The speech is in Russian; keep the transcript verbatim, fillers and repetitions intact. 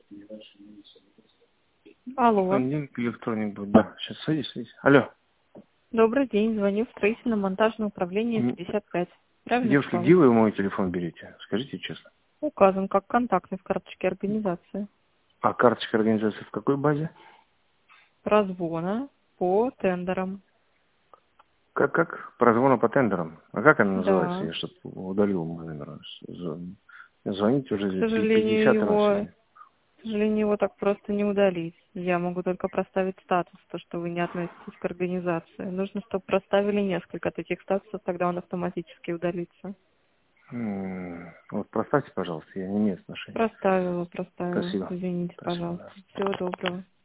Алло. Понедельник или вторник будет, да. Сейчас садись, садись. Алло. Добрый день. Звоню в строительно-монтажное управление М, пятьдесят пять. Правильно Девушка, сказала? где вы мой телефон берете? Скажите честно. Указан как контактный в карточке организации. А карточка организации в какой базе? Прозвона по тендерам. Как, как? Прозвона по тендерам. А как она называется? Да. Я что-то удалил мой номер. Зв- Звоните К уже сожалению, пятьдесят раз его, сегодня. к сожалению, его так просто не удалить. Я могу только проставить статус, то, что вы не относитесь к организации. Нужно, чтобы проставили несколько таких статусов, тогда он автоматически удалится. М, Вот проставьте, пожалуйста, я не имею отношения. Проставила, проставила. Спасибо. Извините, Спасибо, пожалуйста. да. Всего доброго.